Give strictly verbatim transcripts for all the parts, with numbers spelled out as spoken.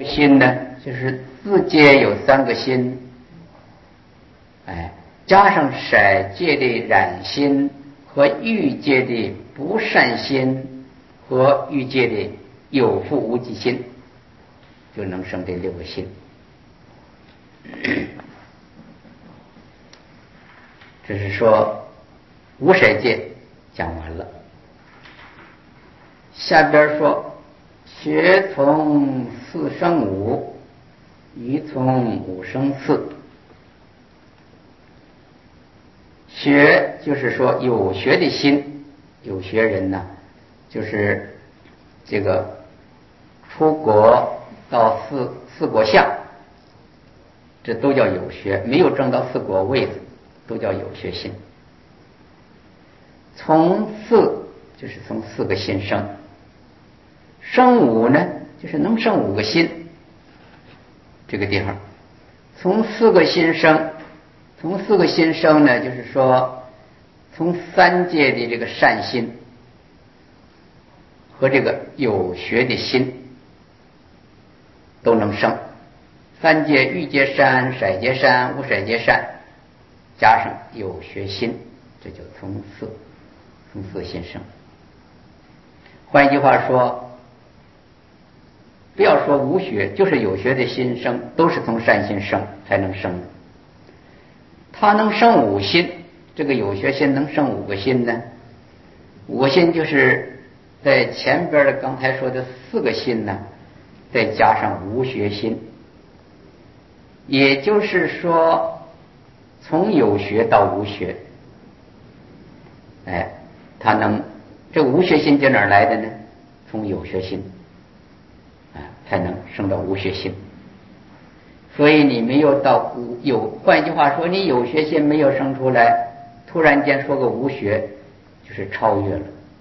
心呢，就是自界有三个心，哎，加上色界的染心和欲界的不善心和欲界的有覆无记心，就能生这六个心。这是说无色界讲完了，下边说学从四生五，余从五生四。学就是说有学的心，有学人呢，就是这个出国到四四国相，这都叫有学，没有证到四国位子都叫有学心。从四就是从四个心生，生五呢就是能生五个心，这个地方从四个心生，从四个心生呢，就是说从三界的这个善心和这个有学的心都能生，三界欲界善、色界善、无色界善，加上有学心，这就从四从四心生。换一句话说，不要说无学，就是有学的心生，都是从善心生才能生的。它能生五心，这个有学心能生五个心呢？五个心就是在前边的刚才说的四个心呢，再加上无学心，也就是说从有学到无学，哎，它能这无学心就哪儿来的呢？从有学心啊，才能生到无学心。所以你没有到无有，换一句话说，你有学心没有生出来，突然间说个无学，就是超越了。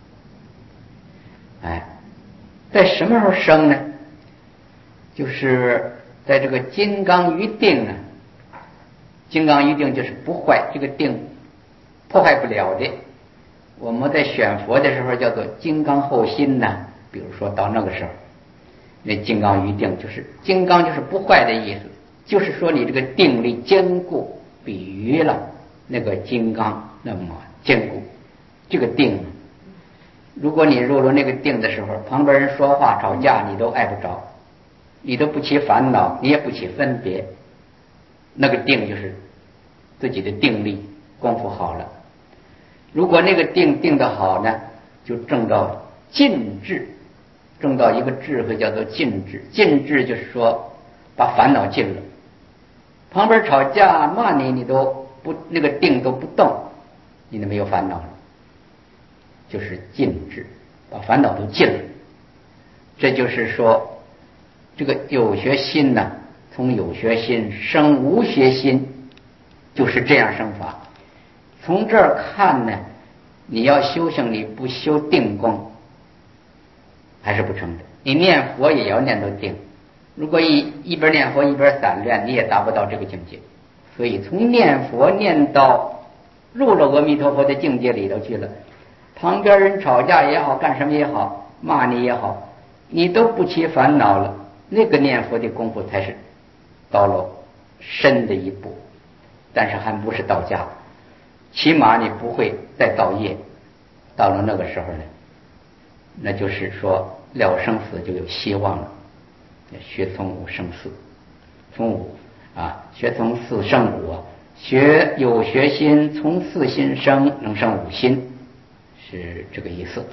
哎，在什么时候生呢？就是在这个金刚于定啊，金刚于定就是不坏，这个定破坏不了的。我们在选佛的时候叫做金刚后心呐、啊，比如说到那个时候，那金刚于定就是金刚就是不坏的意思，就是说你这个定力坚固，比喻了那个金刚那么坚固。这个定，如果你入了那个定的时候，旁边人说话吵架你都碍不着，你都不起烦恼，你也不起分别，那个定就是自己的定力功夫好了。如果那个定定得好呢，就证到尽智，证到一个智慧叫做尽智。尽智就是说把烦恼尽了，旁边吵架骂你，你都不那个定都不动，你都没有烦恼了，就是尽智，把烦恼都尽了。这就是说这个有学心呢，从有学心生无学心，就是这样生法。从这儿看呢，你要修行，你不修定功还是不成的。你念佛也要念到定，如果一一边念佛一边散乱，你也达不到这个境界。所以从念佛念到入了阿弥陀佛的境界里头去了，旁边人吵架也好，干什么也好，骂你也好，你都不起烦恼了，那个念佛的功夫才是到了深的一步，但是还不是到家，起码你不会再造业。到了那个时候呢，那就是说了生死就有希望了。学从五生四，从五啊，学从四生五啊，学有学心，从四心生，能生五心，是这个意思。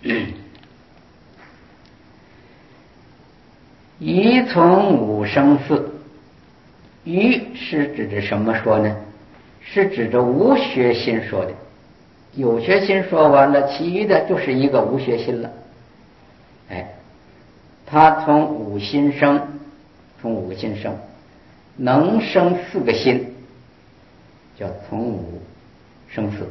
余从五生四，余是指着什么说呢？是指着无学心说的。有学心说完了，其余的就是一个无学心了。哎，他从五心生，从五个心生，能生四个心，叫从五生四。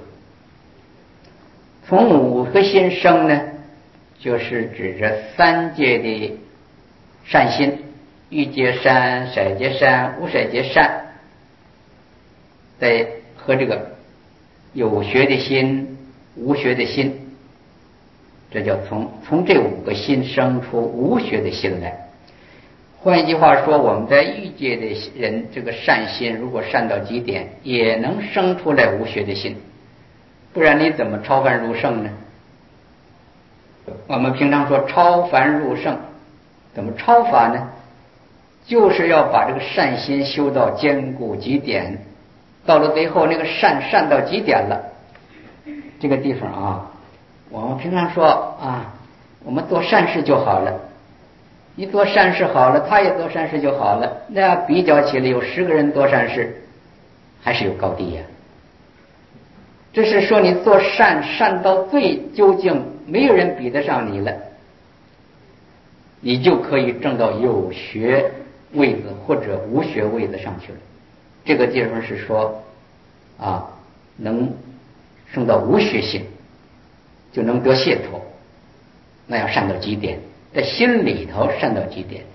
从五个心生呢，就是指着三界的善心，欲界善、色界善、无色界善，在和这个有学的心、无学的心，这叫从从这五个心生出无学的心来。 换一句话说，我们在欲界的人，这个善心如果善到极点，也能生出来无学的心，不然你怎么超凡入圣呢？我们平常说超凡入圣，怎么超法呢？就是要把这个善心修到坚固极点，到了最后那个善善到极点了，这个地方啊，我们平常说啊，我们做善事就好了，你做善事好了，他也做善事就好了，那比较起来有十个人做善事还是有高低呀、啊。这是说你做善善到最究竟没有人比得上你了，你就可以证到有学位子或者无学位子上去了。这个地方是说啊，能升到无学性就能得解脱，那要善到极点，在心里头善到极点，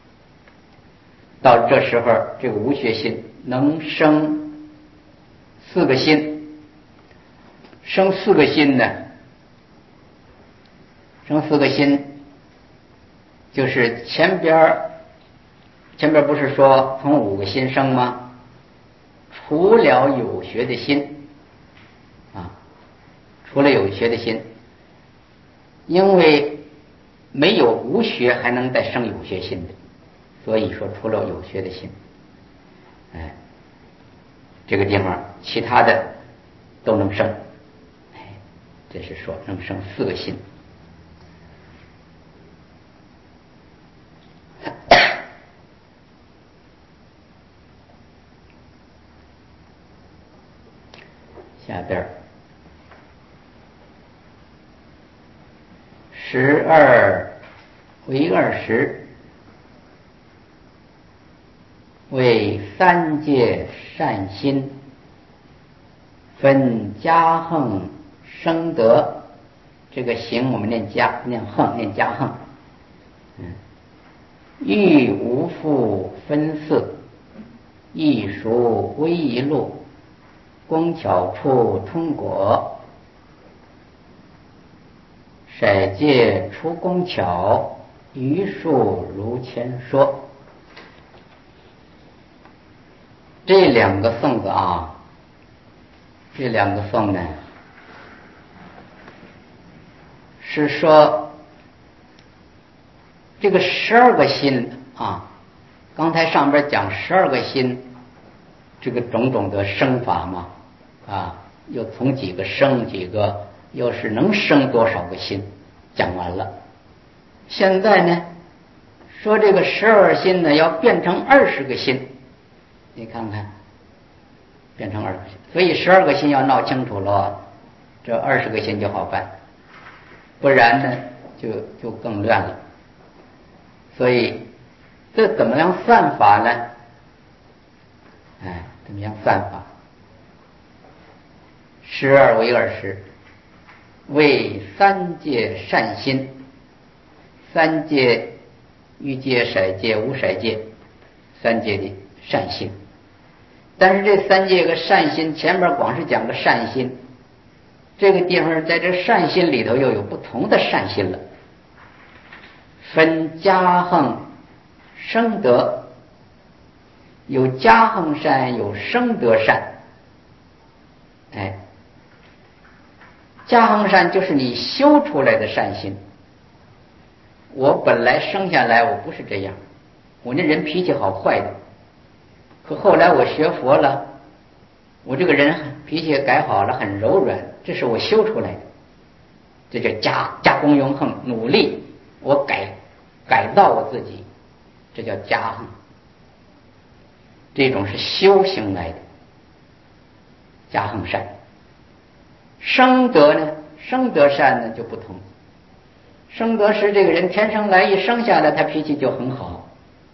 到这时候这个无学心能生四个心。生四个心呢，生四个心就是前边前边不是说从五个心生吗？除了有学的心啊，除了有学的心，因为没有无学还能再生有学心的，所以说除了有学的心，哎，这个地方其他的都能生。这是说能生四个心。下边十二为二十，为三界善心，分加横生德。这个行我们念加，念横，念加横。嗯，欲无复分四，亦属微一路，工巧处通果。色界出工巧，余数如前说。这两个颂子啊，这两个颂呢，是说这个十二个心啊，刚才上边讲十二个心，这个种种的生法嘛，啊，又从几个生几个，又是能生多少个心，讲完了。现在呢，说这个十二心呢要变成二十个心，你看看，变成二十个心，所以十二个心要闹清楚了，这二十个心就好办。不然呢就就更乱了。所以这怎么样算法呢？哎，怎么样算法？十二为二十，为三界善心，三界欲界、色界、无色界，三界的善心。但是这三界个善心，前面光是讲个善心，这个地方在这善心里头又有不同的善心了，分加横生德，有加横善，有生德善。哎，加横善就是你修出来的善心。我本来生下来我不是这样，我那人脾气好坏的，可后来我学佛了，我这个人脾气改好了，很柔软，这是我修出来的，这叫加加功用横，努力我改改造我自己，这叫加横。这种是修行来的加横善。生德呢，生德善呢就不同。生德是这个人天生来一生下来他脾气就很好，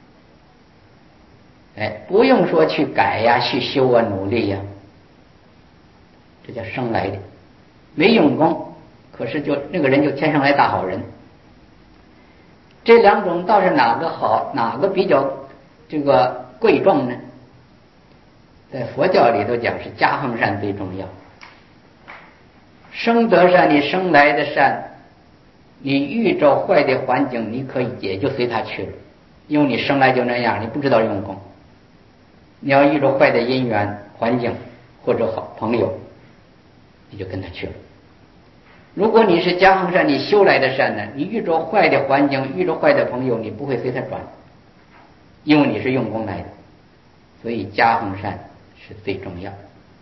哎，不用说去改呀、去修啊、努力呀，这叫生来的，没用功，可是就那个人就天生来大好人。这两种倒是哪个好，哪个比较这个贵重呢？在佛教里头讲是加横善最重要。生德善，你生来的善，你遇着坏的环境你可以也就随他去了， 因为你生来就那样，你不知道用功。你要遇着坏的因缘环境或者好朋友，你就跟他去了。如果你是加行善，你修来的善呢，你遇着坏的环境，遇着坏的朋友，你不会随他转，因为你是用功来的。所以加行善是最重要。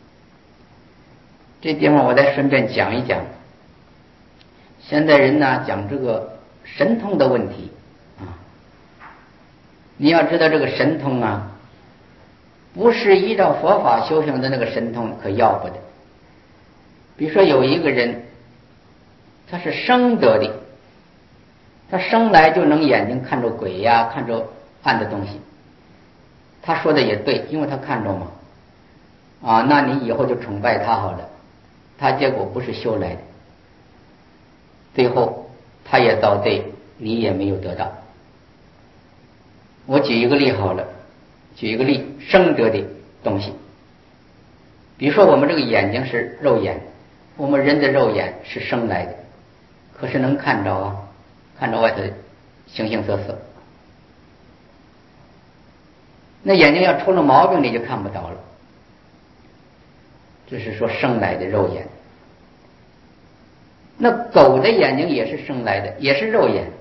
这地方我再顺便讲一讲，现在人呢讲这个神通的问题啊，你要知道这个神通啊，不是依照佛法修行的那个神通可要不得。比如说有一个人，他是生得的，他生来就能眼睛看着鬼呀、看着暗的东西。他说的也对，因为他看着嘛，啊，那你以后就崇拜他好了。他结果不是修来的，最后他也遭罪，你也没有得到。我举一个例好了，举一个例，生得的东西。比如说我们这个眼睛是肉眼，我们人的肉眼是生来的，可是能看着啊，看着外头形形色色。那眼睛要出了毛病，你就看不到了。这是说生来的肉眼。那狗的眼睛也是生来的，也是肉眼。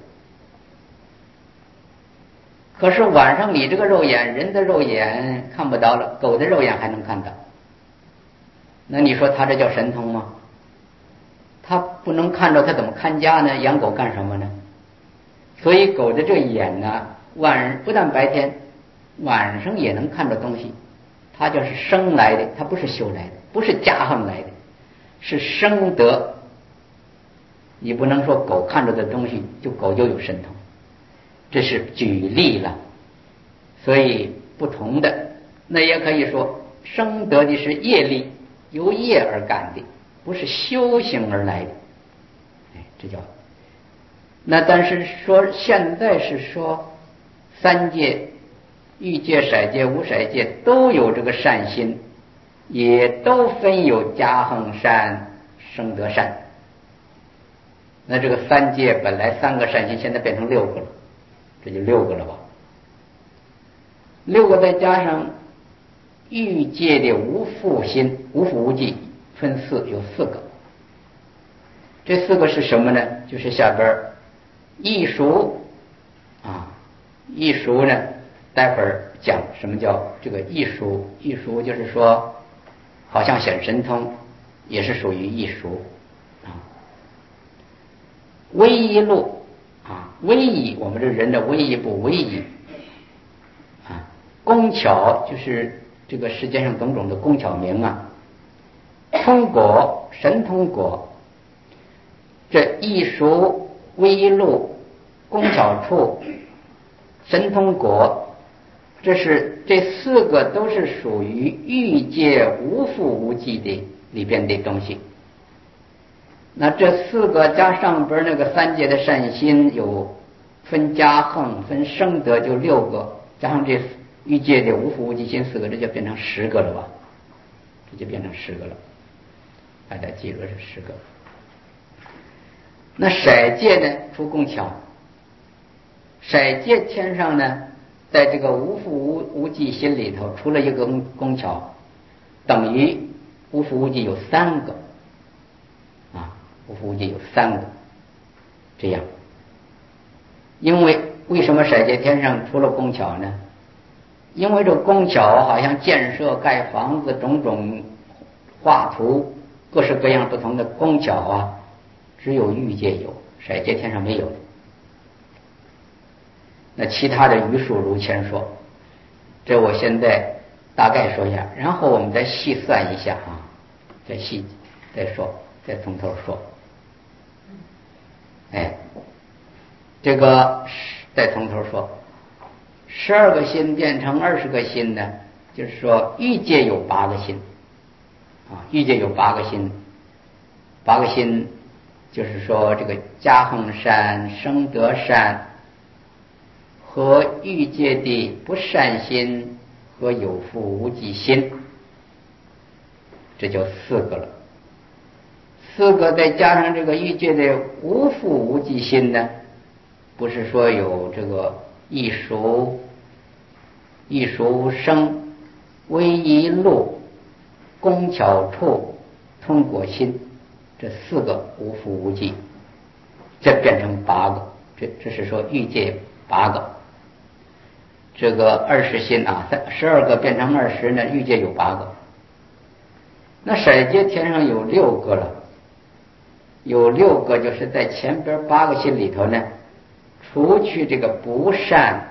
可是晚上你这个肉眼，人的肉眼看不到了，狗的肉眼还能看到。那你说他这叫神通吗？他不能看着，他怎么看家呢？养狗干什么呢？所以狗的这个眼呢，晚不但白天，晚上也能看着东西。它就是生来的，它不是修来的，不是加行来的，是生得。你不能说狗看着的东西就狗就有神通，这是举例了。所以不同的，那也可以说生得的是业力，由业而干的，不是修行而来的。哎，这叫。那但是说现在是说三界、欲界、色界、无色界都有这个善心，也都分有加行善、生得善。那这个三界本来三个善心，现在变成六个了，这就六个了吧？六个再加上欲界的无复心、无复无记，分四，有四个。这四个是什么呢？就是下边艺熟啊，艺熟呢，待会儿讲什么叫这个艺熟。艺熟就是说，好像显神通，也是属于艺熟啊。威仪路啊，威仪，我们这人的威仪不威仪啊。工巧就是这个世界上种种的工巧名啊。通果，神通果，这艺熟、威仪路、工巧处、神通果，这是这四个都是属于欲界无复无记的里边的东西。那这四个加上边那个三界的善心，有分加行、分生得，就六个，加上这欲界的无复无记心四个，这就变成十个了吧？这就变成十个了，大家记住是十个。那色界呢，出工巧。色界天上呢，在这个无复无无记心里头，除了一个工巧，等于无复无记有三个啊，无复无记有三个，这样。因为为什么色界天上除了工巧呢？因为这工巧好像建设、盖房子、种种画图，各式各样不同的工巧啊，只有欲界有，色界天上没有的。那其他的余数如前说，这我现在大概说一下，然后我们再细算一下啊，再细再说，再从头说。哎，这个再从头说，十二个心变成二十个心呢，就是说欲界有八个心啊，欲界有八个心，八个心就是说这个加行善、生得善和欲界的不善心和有复无记心，这就四个了。四个再加上这个欲界的无复无记心呢，不是说有这个艺术艺术生唯一路工巧处通过心，这四个无复无际，这变成八个，这这是说欲界八个，这个二十心啊，十二个变成二十呢，欲界有八个。那色界天上有六个了，有六个就是在前边八个心里头呢，除去这个不善，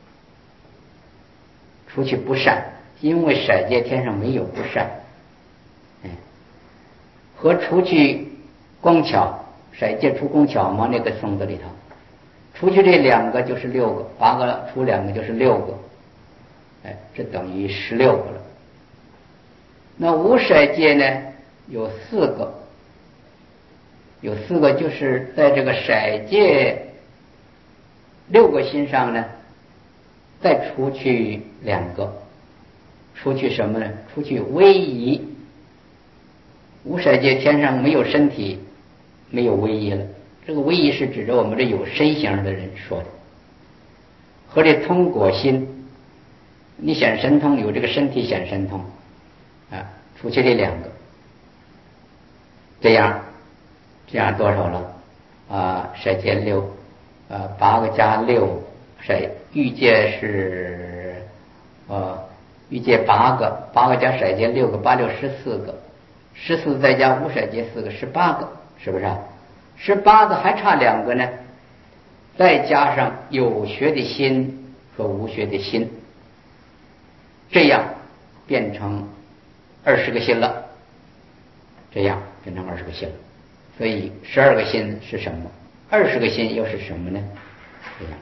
除去不善，因为色界天上没有不善，哎，和除去工巧，色界除工巧嘛，那个颂子里头，除去这两个就是六个，八个除两个就是六个，哎，这等于十六个了。那无色界呢有四个，有四个就是在这个色界六个心上呢，再除去两个，除去什么呢？除去威仪。无色界天上没有身体，没有威仪了。这个威仪是指着我们这有身形的人说的，和这通果心，你显神通有这个身体显神通啊，除去这两个，这样这样多少了啊？色界六，呃，八个加六，色欲界是呃欲界八个，八个加色界六个，八六十四个，十四再加无色界四个，十八个，是不是啊？十八个还差两个呢，再加上有学的心和无学的心，这样变成二十个心了，这样变成二十个心了。所以十二个心是什么？二十个心又是什么呢？这样，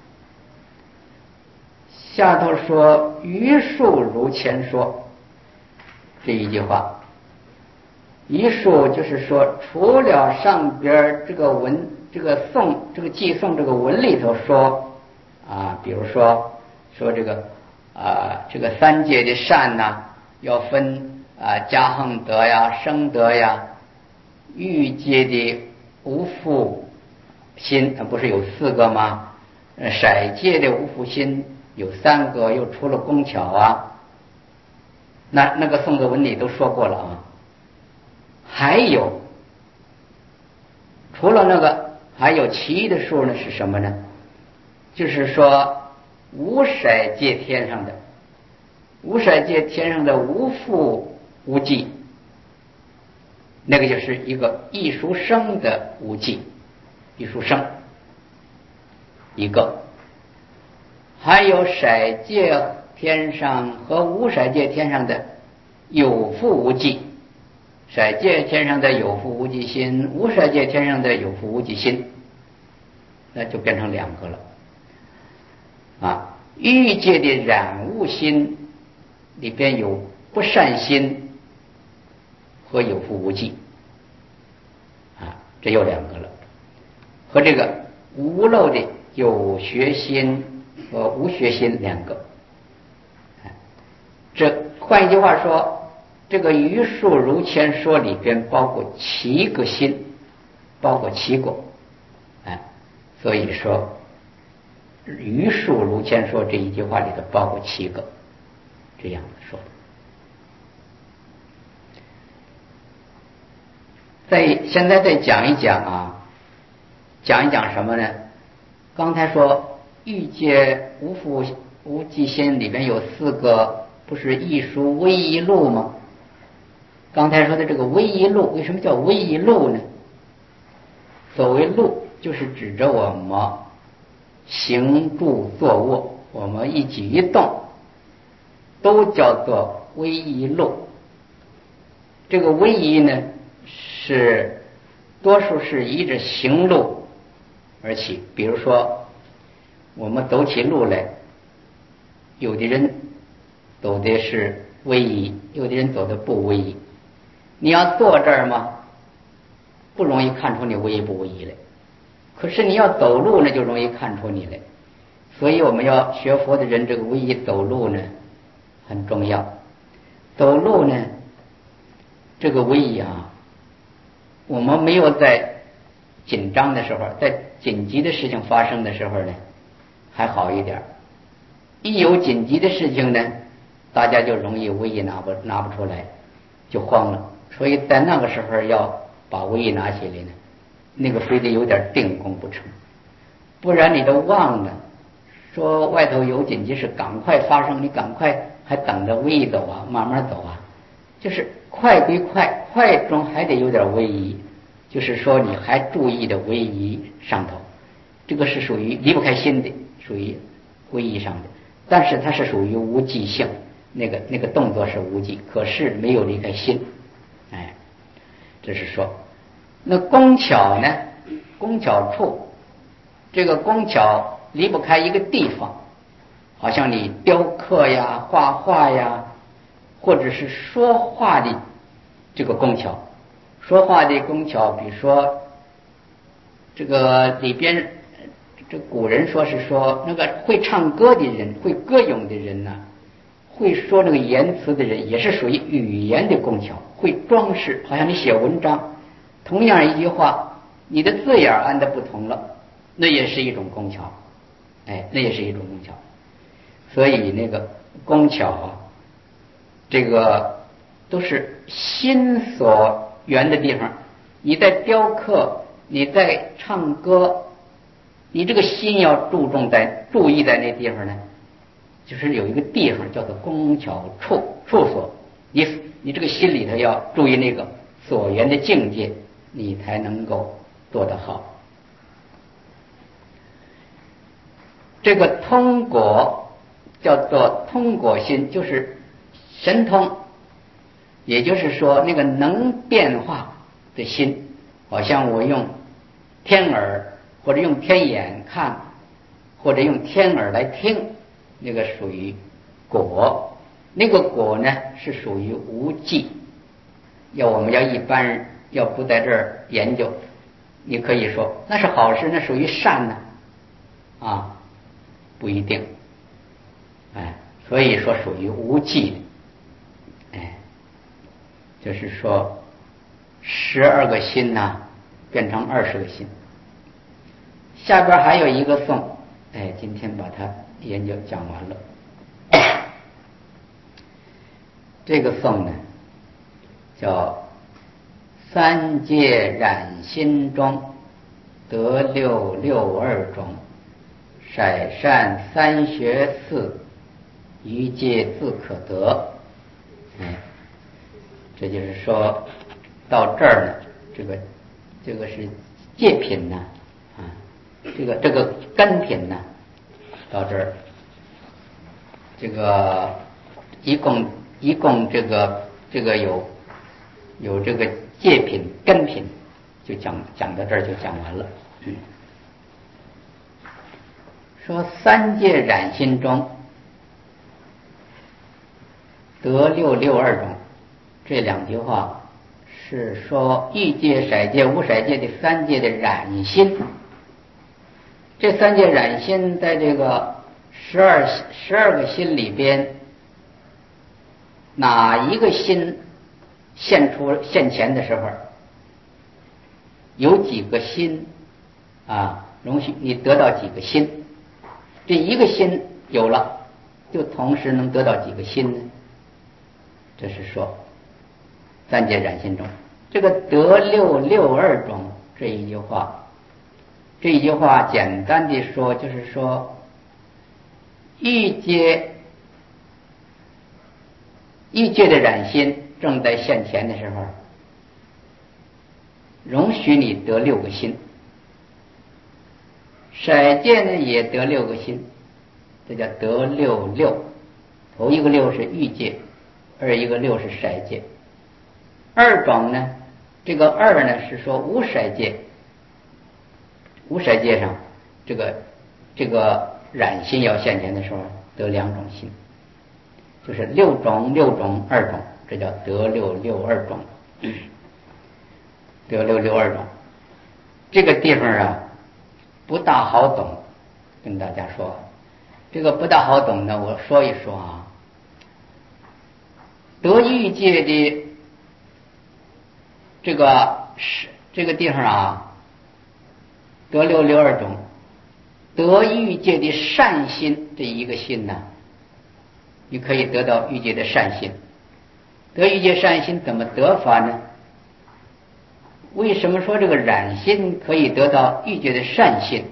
下头说余数如前说这一句话，余数就是说，除了上边这个文这个颂这个寄颂这个文里头说啊，比如说说这个啊这个三界的善呐、啊，要分啊加横德呀、生德呀，欲界的无复心不是有四个吗？色界的无复心有三个，又除了工巧啊，那那个颂德文里都说过了啊。还有除了那个还有其余的数呢，是什么呢？就是说无色界天上的无色界天上的无复无际，那个就是一个艺术生的无际，艺术生一个。还有色界天上和无色界天上的有复无际，色界天上的有复无际心，无色界天上的有复无际心，那就变成两个了啊。欲界的染物心里边有不善心和有复无际啊，这又两个了。和这个无漏的有学心和无学心两个，这换一句话说，这个余数如前说里边包括七个心，包括七个，哎，所以说余数如前说这一句话里头包括七个，这样说的。再现在再讲一讲啊，讲一讲什么呢？刚才说欲界无复无际心里边有四个，不是艺术唯一路吗？刚才说的这个唯一路，为什么叫唯一路呢？所谓路，就是指着我们行住坐卧，我们一举一动都叫做唯一路。这个唯一呢，是多数是依着行路而起。比如说我们走起路来，有的人走的是唯一，有的人走的不唯一。你要坐这儿嘛，不容易看出你唯一不唯一来，可是你要走路呢，就容易看出你来。所以我们要学佛的人，这个唯一走路呢很重要。走路呢，这个唯一啊，我们没有在紧张的时候，在紧急的事情发生的时候呢， 还好一点，一有紧急的事情呢，大家就容易威仪拿不拿不出来，就慌了。所以在那个时候要把威仪拿起来呢，那个非得有点定功不成，不然你都忘了说外头有紧急事赶快发生，你赶快还等着威仪走啊，慢慢走啊，就是快归快，快中还得有点威仪，就是说你还注意的威仪上头，这个是属于离不开心的，属于威仪上的，但是它是属于无记性，那个那个动作是无记，可是没有离开心。哎，这是说那工巧呢，工巧处，这个工巧离不开一个地方，好像你雕刻呀、画画呀，或者是说话的这个工巧，说话的工巧，比如说这个里边，这古人说是说那个会唱歌的人，会歌咏的人呢、啊，会说那个言辞的人，也是属于语言的工巧，会装饰，好像你写文章，同样一句话，你的字眼按的不同了，那也是一种工巧，哎，那也是一种工巧。所以那个工巧啊，这个都是心所缘的地方。你在雕刻，你在唱歌，你这个心要注重在注意在那地方呢，就是有一个地方叫做工巧处处所，你你这个心里头要注意那个所缘的境界，你才能够做得好。这个通果叫做通果心，就是神通，也就是说那个能变化的心，好像我用天耳或者用天眼看，或者用天耳来听，那个属于果。那个果呢是属于无记，要我们要一般人要不在这儿研究，你可以说那是好事，那属于善呢啊，不一定，哎，所以说属于无记的，哎，就是说十二个心呐、啊、变成二十个心。下边还有一个颂，哎，今天把它研究讲完了。这个颂呢叫三界染心中得六六二种，色善三学四，一界自可得。哎，这就是说到这儿呢，这个这个是戒品呢，啊，这个这个根品呢，到这儿，这个一共一共这个这个有有这个戒品根品，就讲讲到这儿就讲完了。嗯，说三界染心中得六六二种，这两句话是说欲界、色界、无色界的三界的染心。这三界染心在这个十二十二个心里边，哪一个心现出现前的时候，有几个心啊？容许你得到几个心？这一个心有了，就同时能得到几个心呢？这是说三界染心中这个得六六二种这一句话，这一句话简单的说就是说，欲界欲界的染心正在现前的时候，容许你得六个心。色界呢也得六个心，这叫得六六。头一个六是欲界，二一个六是色界。二种呢，这个二呢是说无色界，无色界上这个这个染心要现前的时候得两种心，就是六种六种二种，这叫得六六二种。得六六二种这个地方啊不大好懂，跟大家说这个不大好懂呢，我说一说啊。得欲界的这个是这个地方啊，得六六二种，得得欲界的善心这一个心呢、啊，你可以得到欲界的善心。得欲界善心怎么得法呢？为什么说这个染心可以得到欲界的善心？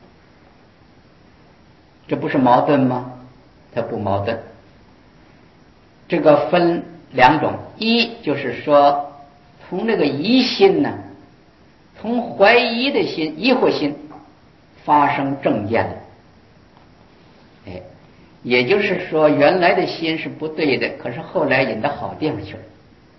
这不是矛盾吗？它不矛盾。这个分两种，一就是说从这个疑心呢，从怀疑的心、疑惑心发生正见了，哎，也就是说原来的心是不对的，可是后来引到好地方去了。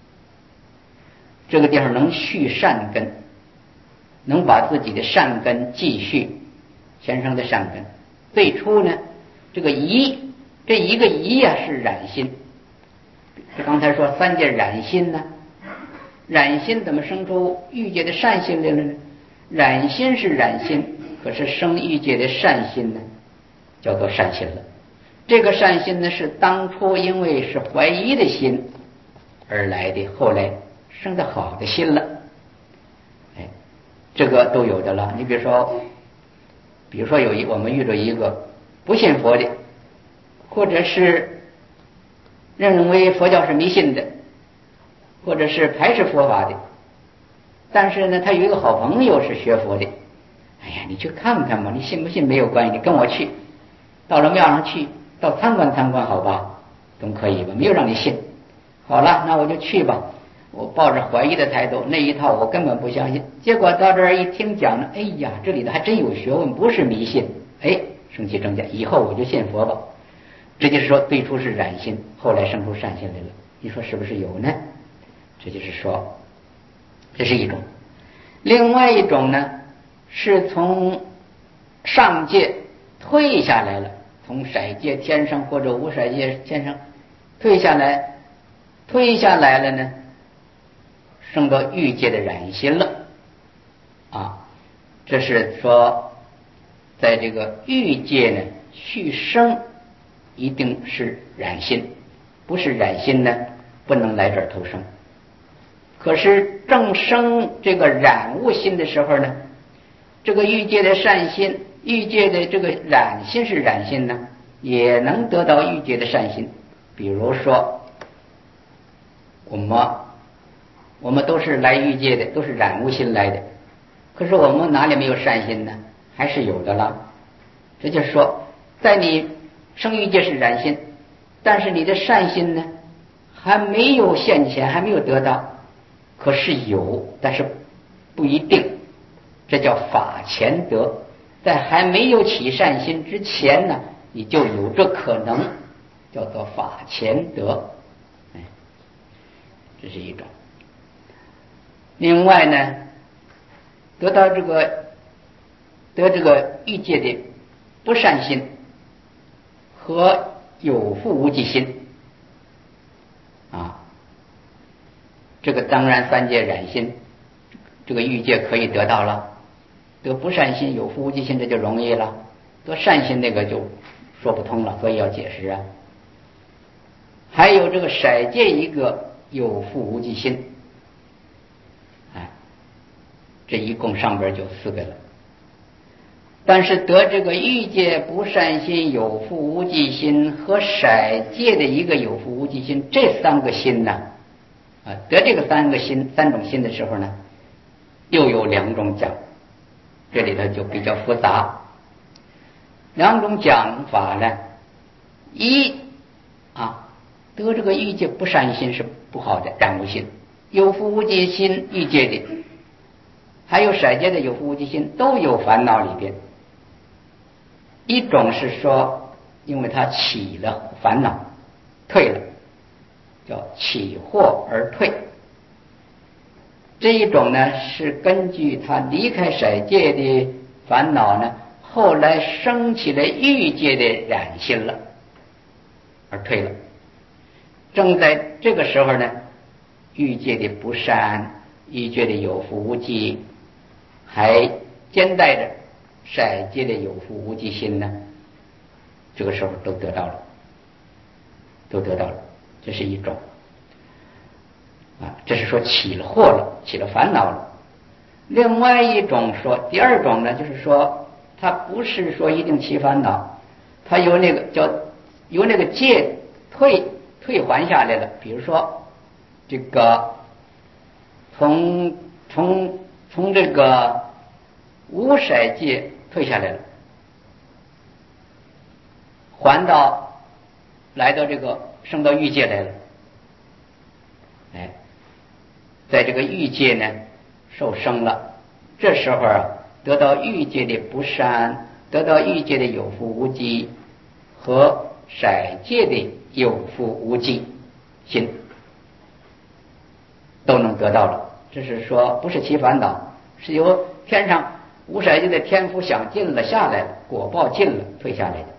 这个地方能续善根，能把自己的善根继续前生的善根。最初呢，这个疑，这一个疑呀、啊、是染心。这刚才说三界染心呢，染心怎么生出欲界的善心来了呢？染心是染心，可是生欲界的善心呢，叫做善心了。这个善心呢，是当初因为是怀疑的心而来的，后来生的好的心了。哎，这个都有的了。你比如说，比如说有一我们遇到一个不信佛的，或者是认为佛教是迷信的，或者是排斥佛法的，但是呢，他有一个好朋友是学佛的。哎呀，你去看看嘛，你信不信没有关系，你跟我去，到了庙上去，到参观参观，好吧，总可以吧？没有让你信。好了，那我就去吧。我抱着怀疑的态度，那一套我根本不相信。结果到这儿一听讲呢，哎呀，这里头还真有学问，不是迷信。哎，升起正见，以后我就信佛吧。这就是说，最初是染心，后来生出善心来了。你说是不是有呢？这就是说，这是一种。另外一种呢，是从上界退下来了，从色界天上或者无色界天上退下来，退下来了呢，升到欲界的染心了啊。这是说，在这个欲界呢，续生一定是染心，不是染心呢，不能来这儿投生。可是正生这个染物心的时候呢，这个欲界的善心，欲界的这个染心是染心呢，也能得到欲界的善心。比如说，我们我们都是来欲界的，都是染物心来的，可是我们哪里没有善心呢？还是有的啦。这就是说，在你生欲界是染心，但是你的善心呢，还没有现前，还没有得到。可是有，但是不一定，这叫法前得。在还没有起善心之前呢，你就有这可能，叫做法前得。哎，这是一种。另外呢，得到这个得这个欲界的不善心和有覆无记心啊。这个当然三界染心，这个欲界可以得到了。得不善心有覆无记心，这就容易了。得善心那个就说不通了，所以要解释啊。还有这个色界一个有覆无记心，哎，这一共上边就四个了。但是得这个欲界不善心有覆无记心和色界的一个有覆无记心，这三个心呢，啊，得这个三个心三种心的时候呢，又有两种讲，这里头就比较复杂。两种讲法呢，一啊，得这个欲界不善心是不好的染物心，有覆无记心欲界的，还有色界的有覆无记心都有烦恼里边。一种是说，因为他起了烦恼，退了，叫起惑而退。这一种呢，是根据他离开色界的烦恼呢，后来升起了欲界的染心了，而退了。正在这个时候呢，欲界的不善，欲界的有覆无记，还兼带着色界的有覆无记心呢，这个时候都得到了，都得到了，这是一种啊，这是说起了惑了，起了烦恼了。另外一种说，第二种呢，就是说它不是说一定起烦恼，它由那个叫由那个界退退还下来了。比如说这个从从从这个无色界退下来了，还到来到这个升到欲界来了。哎，在这个欲界呢受生了，这时候啊得到欲界的不善，得到欲界的有覆无记和色界的有覆无记心都能得到了。这是说不是起烦恼，是由天上无色界的天福享尽了下来了，果报尽了退下来的。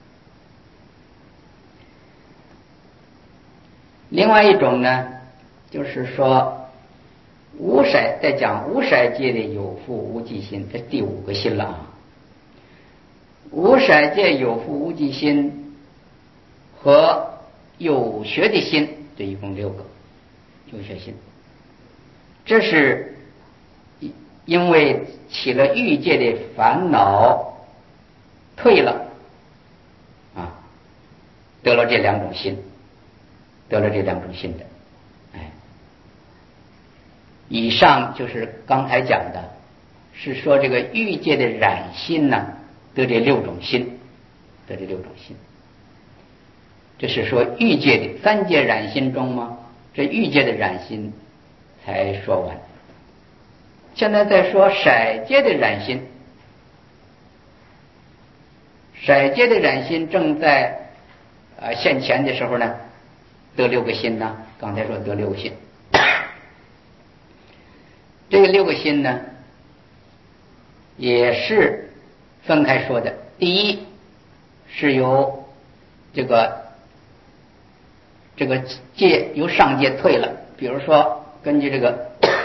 另外一种呢，就是说无色，在讲无色界的有覆无记心，这第五个心了啊。无色界有覆无记心和有学的心，这一共六个有学心。这是因为起了欲界的烦恼退了啊，得了这两种心，得了这两种心的。哎，以上就是刚才讲的，是说这个欲界的染心呢，得这六种心，得这六种心。这是说欲界的三界染心中吗？这欲界的染心才说完。现在再说色界的染心，色界的染心正在呃现前的时候呢，得六个心呢。刚才说得六个心，这个六个心呢，也是分开说的。第一是由这个这个界由上界退了，比如说根据这个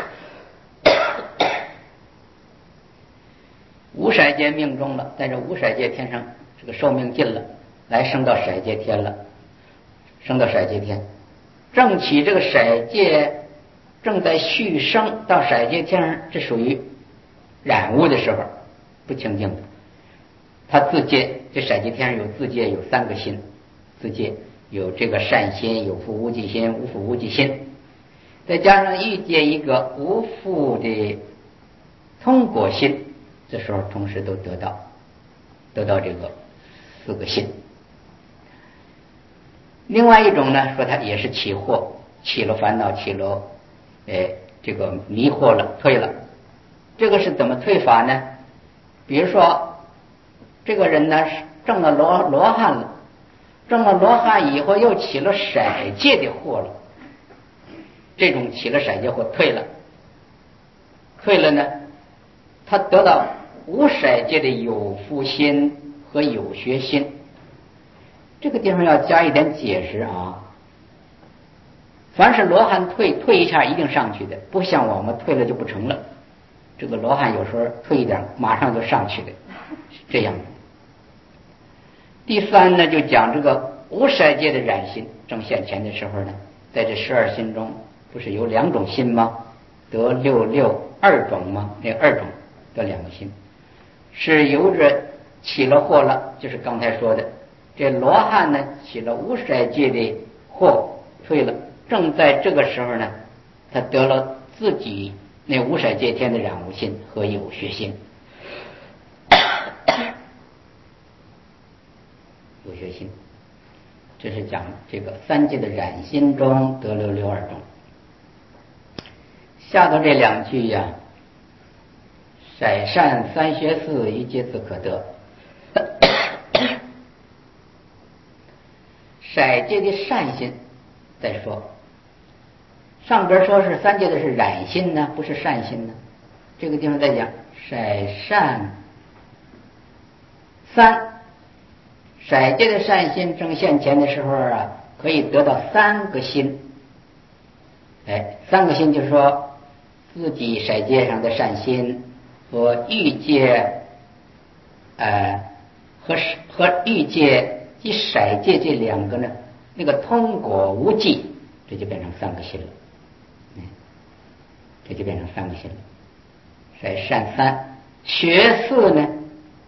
无色界命中了，在这无色界天上这个寿命尽了，来升到色界天了，升到色界天，正起这个色界正在续升到色界天上，这属于染污的时候，不清净的。他自界，这色界天上有自界有三个心，自界有这个善心，有覆无记心，无覆无记心，再加上欲界一个无覆的通果心，这时候同时都得到得到这个四个心。另外一种呢，说它也是起惑，起了烦恼，起了哎这个迷惑了，退了。这个是怎么退法呢？比如说这个人呢证了罗罗汉了，证了罗汉以后又起了色界的惑了，这种起了色界惑退了，退了呢，他得到无色界的有覆心和有学心。这个地方要加一点解释啊。凡是罗汉退退一下一定上去的，不像我们退了就不成了。这个罗汉有时候退一点马上就上去了，是这样的。第三呢，就讲这个无色界的染心正现前的时候呢，在这十二心中不是有两种心吗？得六六二种吗？那二种得两个心，是由着起了惑了，就是刚才说的这罗汉呢起了无色界的惑退了，正在这个时候呢，他得了自己那无色界天的染污心和有学心。有学心，这是讲这个三界的染心中得六六二种。下头这两句呀、啊，色善三学四一皆自可得。色界的善心再说，上边说是三界的是染心呢，不是善心呢。这个地方在讲色善三，色界的善心正现前的时候啊，可以得到三个心。哎，三个心就是说自己色界上的善心和欲界呃和和欲界及色界这两个呢，那个通果无记，这就变成三个心了。嗯，这就变成三个心了。色善三，学四呢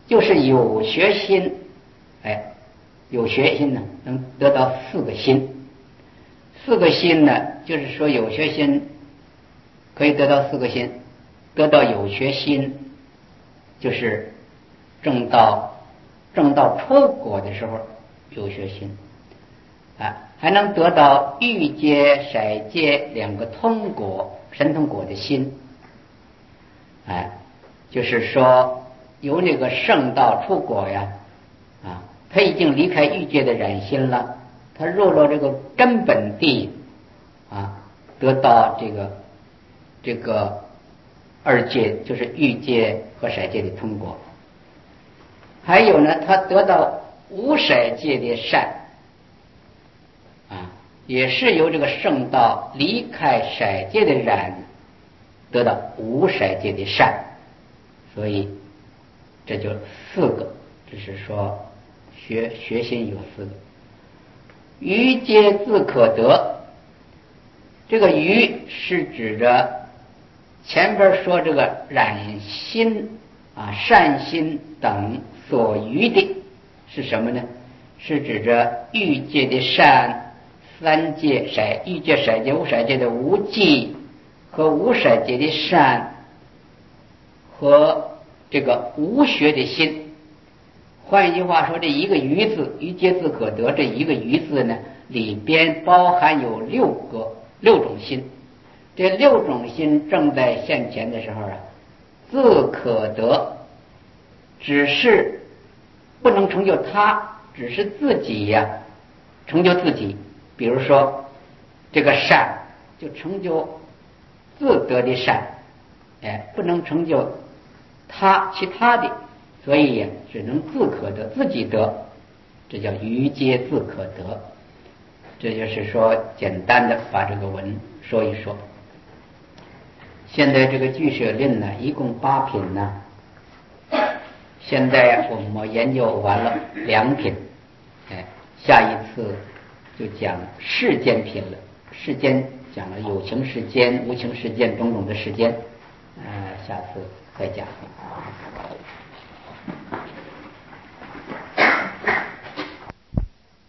就是有学心，哎，有学心呢，能得到四个心。四个心呢，就是说有学心可以得到四个心，得到有学心，就是正到正到出果的时候有学心啊，还能得到欲界、色界两个通果、神通果的心，哎，就是说由那个圣道出果呀，啊，他已经离开欲界的染心了，他入了这个根本地啊，得到这个这个二界，就是欲界和色界的通果。还有呢，他得到无色界的善啊，也是由这个圣道离开色界的染，得到无色界的善。所以这就四个，就是说学学心有四个。余皆自可得，这个余是指着前边说这个染心啊、善心等所余的是什么呢？是指着欲界的善、三界色、欲界、色界、无色界的无记和无色界的善和这个无学的心。换一句话说，这一个余字，余皆自可得，这一个余字呢，里边包含有六个六种心。这六种心正在现前的时候啊，自可得，只是不能成就他，只是自己呀、啊，成就自己。比如说这个善，就成就自得的善，哎，不能成就他其他的，所以呀，只能自可得，自己得，这叫余皆自可得。这就是说，简单的把这个文说一说。现在这个俱舍论呢，一共八品呢。现在我们研究完了两品，哎，下一次就讲世间品了。世间讲了有情世间、无情世间种种的世间，呃，下次再讲。